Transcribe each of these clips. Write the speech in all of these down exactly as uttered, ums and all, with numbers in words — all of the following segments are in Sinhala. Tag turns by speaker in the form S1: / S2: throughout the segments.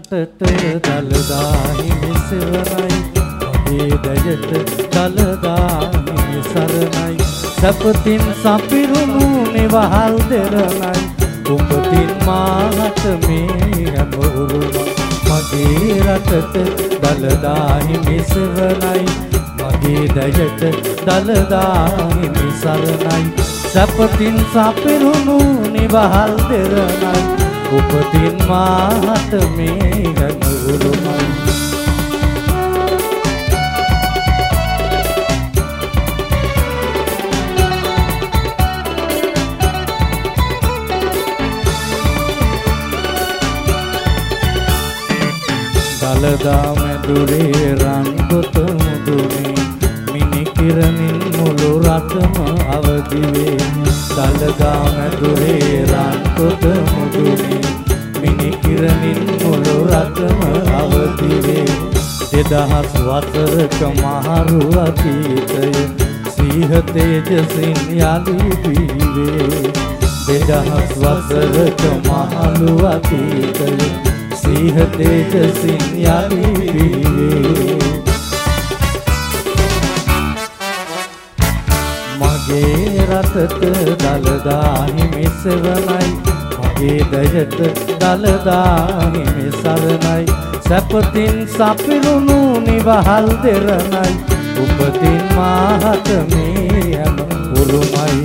S1: රටට දළදා හිමි සෙවරයි මගේ දයට දළදා හිමි සරණයි සපතින් සපිරුණු නිවහල් දෙරණයි උපතින් මාහට මේ හැම උරුමයි මගේ රටට දළදා හිමි සෙවරයි මගේ දයට දළදා හිමි සරණයි සපතින් සපිරුණු නිවහල් දෙරණයි උපතින් මාහට මේ හැම උරුමයි දළදා මැදුරේ රන් කොට මුදුනේ මිනි කිරණින් මුළු රටම අවදි වේ දළදා මැදුරේ රන් කොට මුදුනේ මිනි කිරණින් මුළු රටම අවදි වේ දෙදහස් වසරක මහරු අතීතය සීහ තේජසින් යලි බිහිවේ දෙදහස් වසරක මහලු අතීතය සීහ තේජසින් යලි බිහිවේ මගේ රටට දළදා හිමි සෙවණයි මගේ දයට දළදා හිමි සරණයි සපතින් සපිරුණු නිවහල් දෙරණයි උපතින් මාහට මේ හැම උරුමයි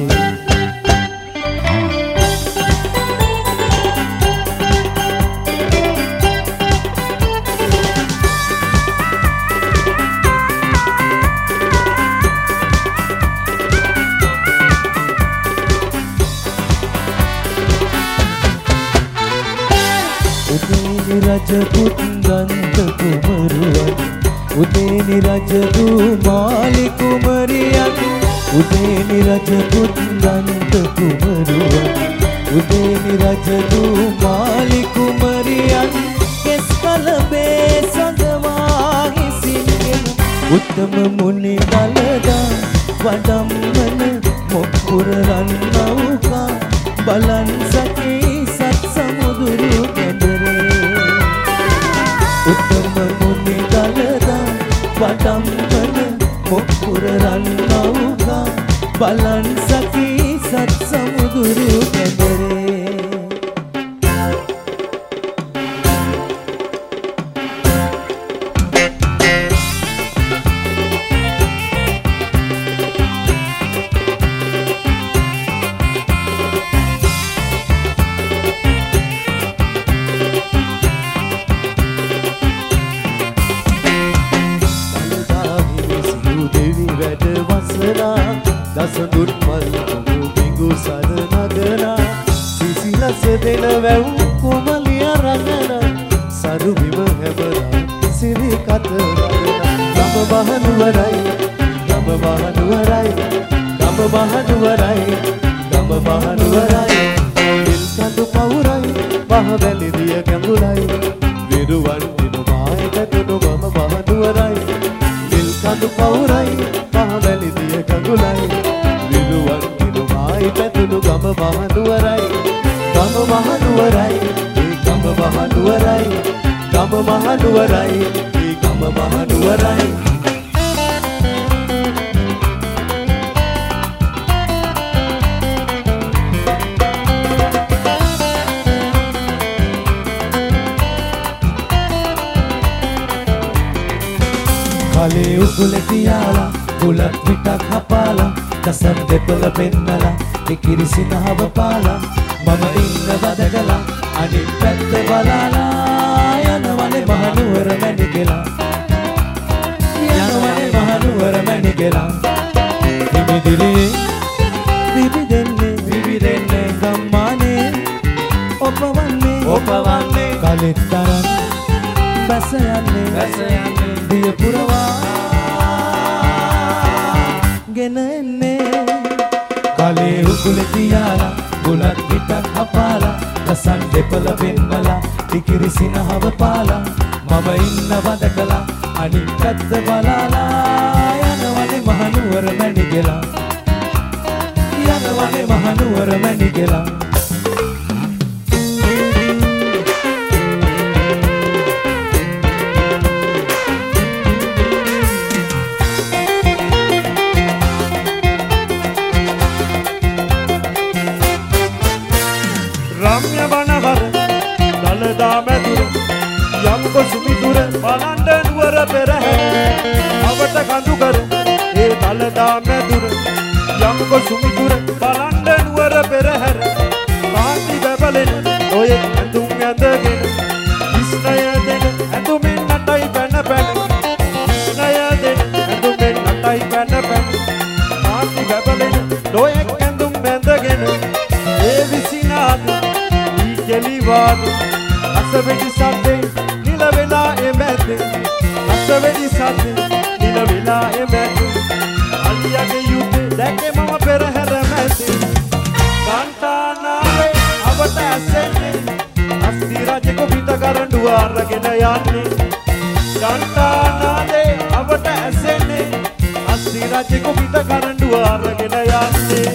S1: රජපුත් ගන්ධ කුමරුවන් උදේනි රජදු මාලි කුමරියන් උදේනි රජපුත් ගන්ධ කුමරුවන් උදේනි රජදු මාලි කුමරියන් කෙස් කලබේ සඳවා හිසින්ගෙන උත්තම මුනි දළදා වඩම්මන මොක්කුර රන් නෞකා බලන් සකී සත් සමුදුරු උත්තම මුනි දළදා වඩම්මන මොක්කුර රන් නෞකා බලන් සකී සත් සමුදුරු කැඳරේ දසදුත් මල් කුමු බිඟු සර නගනා සිසිලස දෙන වැව් කුමලිය රඟන සරු බිම හැබලා සිරි කත වදනා ගම බහනුවරයි ගම බහනුවරයි ගම බහනුවරයි ගම බහනුවරයි දිල් කඳු පවුරයි බහ වැලි දිය කැඹුරයි විරුවන් දිනුමාය කතුණු ගම බහනුවරයි දිල් කඳු පවුරයි බහ වැලි දිය කැඹුරයි විරුවන් දිනුමාය කතුණු ගම බහනුවරයි ගම බහනුවරයි ඒ ගම බහනුවරයි ගම බහනුවරයි ඒ ගම බහනුවරයි කලේ උගුල තියාලා බුලත් පිටක් හපාලා දසම් දෙපළ පෙන්නලා ඉකිරිසින හව පාලා මම ඉන්න වදකලා අනිත් පැත්ත බලාලා යනවනේ මහනුවර මැණිකලා යනවනේ මහනුවර මැණිකලා හිමිදිලේ විවිදෙන්නේ විවිදෙන්නේ ගම්මානේ ඔපවන්නේ ඔපවන්නේ කලෙත් තරන් බැස යන්නේ බැස යන්නේ දිය පුරවා ගෙන එන්නේ කලේ උකුල තියාලා බුලත් පිටක් හපාලා දසන් දෙපළ පෙන්නලා ඉකිරිසින හව පාලා මම ඉන්න වදකලා අනිත් පැත්ත බලාලා යනවනේ මහනුවර මැණිකලා යනවනේ මහනුවර මැණිකලා
S2: රම්‍ය වනවර දලදා මැදුර යම්කො සුමිදුර බලන්න නුවර පෙරහැර අවට කඳු කර ඒ දලදා මැදුර යම්කො සුමිදුර බලන්න නුවර පෙරහැර කාන්ති බබලෙන ඔය ඇඳුම් ඇඳගෙන විස්නය දෙන ඇඳුමින් නටයි පැන පැන විස්නය දෙන ඇඳුමින් නටයි පැන පැන කාන්ති බබලෙන ඔය ඇඳුම් ඇඳගෙන ඒ විසිනාද ඊ කෙලිවාද අසවෙඩි සද්දේ නිල වෙලා එමැද්දේ අසවෙඩි සද්දේ නිල වෙලා එමැද්දේ අලියගේ යුද්ධේ දැකේ මම පෙරහැර මැද්දේ කාන්තානාවේ අවට ඇසෙන්නේ අස්ති රජෙකු පිට කරඬුව අරගෙන යන්නේ කාන්තානාවේ අවට ඇසෙන්නේ අස්ති රජෙකු පිට කරඬුව අරගෙන යන්නේ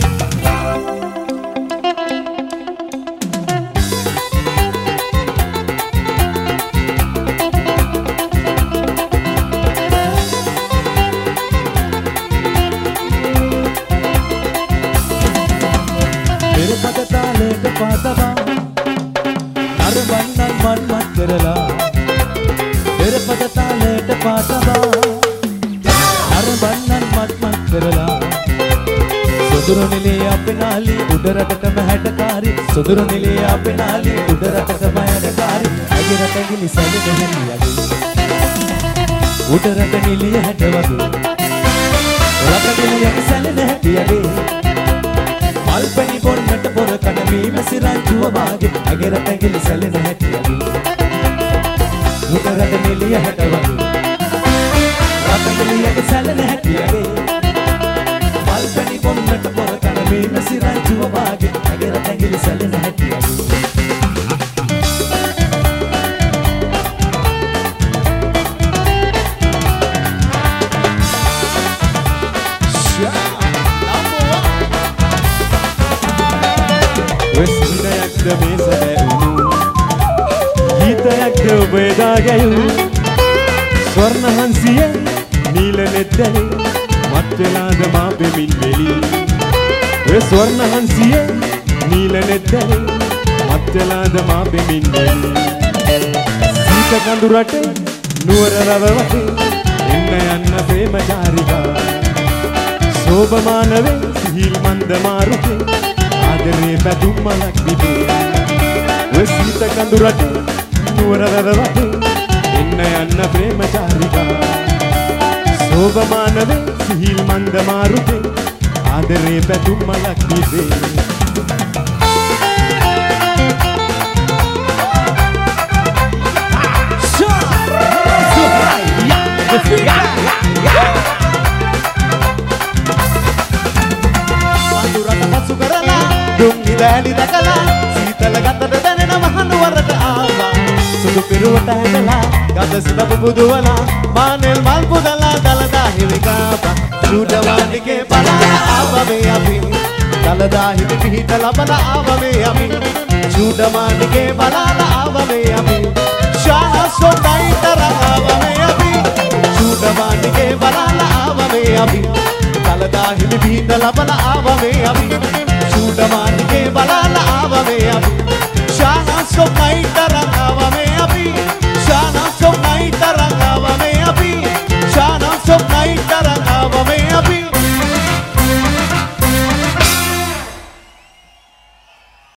S2: පාතබා නරඹන්නන් මන්මත් කරලා පෙරපද තාලයට පාතබා නරඹන්නන් මන්මත් කරලා සොදුරු නිලේ අපෙනාලි උඩරටටම හැඩකාරි සොදුරු නිලේ අපෙනාලි උඩරටටම හැඩකාරි අගිරට ගිනි සැලෙන හෙලියගේ උඩරට නිලිය හැඩවදු රට නිලිය සැලෙන හැටියගේ මල්පැණි බොන්නට පොර කන මීම සිරංචුව වාගේ අගරට ඇඟිලි සැලෙන හැටියගේ උඩරට නිලිය හැටවදු රට නිලියගේ සැලෙන හැටියගේ මල්පැණි බොන්නට පොර කන මීම සිරංචුව වාගේ අගරට ඇඟිලි සැලෙන හැටියගේ වෙස්නයක්ද මේ සැබෑවුණු ගීතයක්ද ඔබේදා ගැයූ ස්වර්ණහන්සිය නීල නෙත්තැලේ මත්වෙලාද මා පෙමින් වෙලි ඔය ස්වර්ණහන්සිය නීල නෙත්තැලේ මත්වෙලාද මා පෙමින් වෙලි සීත කඳු රටේ නුවර රව වටේ එන්න යන්න ප්‍රේමචාරිකා සෝභමානවේ සිහිල් මන්ද මාරුකේ ආදරේ පැතුම් මලක් දිවේ ඔය සීත කඳු රටේ නුවර රව වටේ එන්න යන්න ප්‍රේමචාරිකා සෝභමානවේ සිහිල් මන්ද මාරුකේ ආදරේ පැතුම් මලක් දිවේ වැලි දැකලා සීතල ගතට දැනෙන මහනුවරට ආවා සුදු පිරුවට හැදලා ගත සිත පුබුදුවලා මානෙල් මල් පුදලා දලදා හිමිකාපා සුඩවානිකේ බලා ආවා මේ අපි දලදා හිමි පිහිට ලබලා ආවා මේ අපි සුඩවානිකේ බලාලා ආවා මේ අපි ශාස්ත්‍රයි තරංග ආවා මේ අපි සුඩවානිකේ බලාලා ආවා මේ අපි දලදා හිමි පිහිට ලබලා ආවා මේ